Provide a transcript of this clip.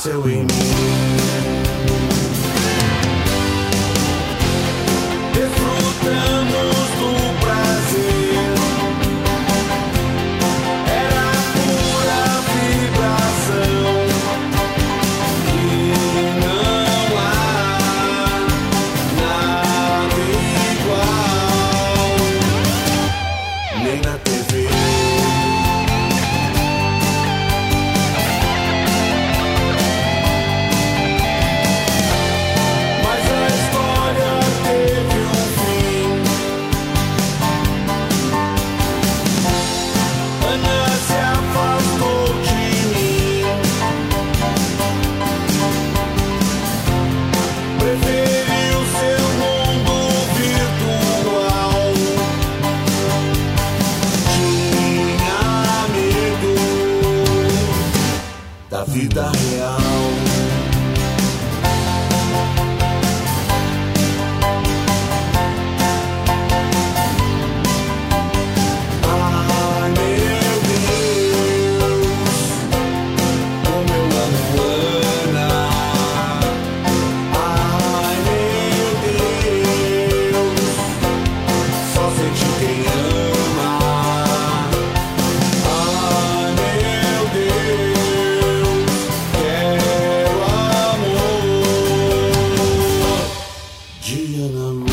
nasceu em mim. Desfrutamos do prazer, era pura vibração, e não há nada igual, nem na TV. Da vida real. Ai meu Deus, como eu amo Ana. Ai meu Deus, só sente quem ama. Ai meu Deus, quero amor de Ana.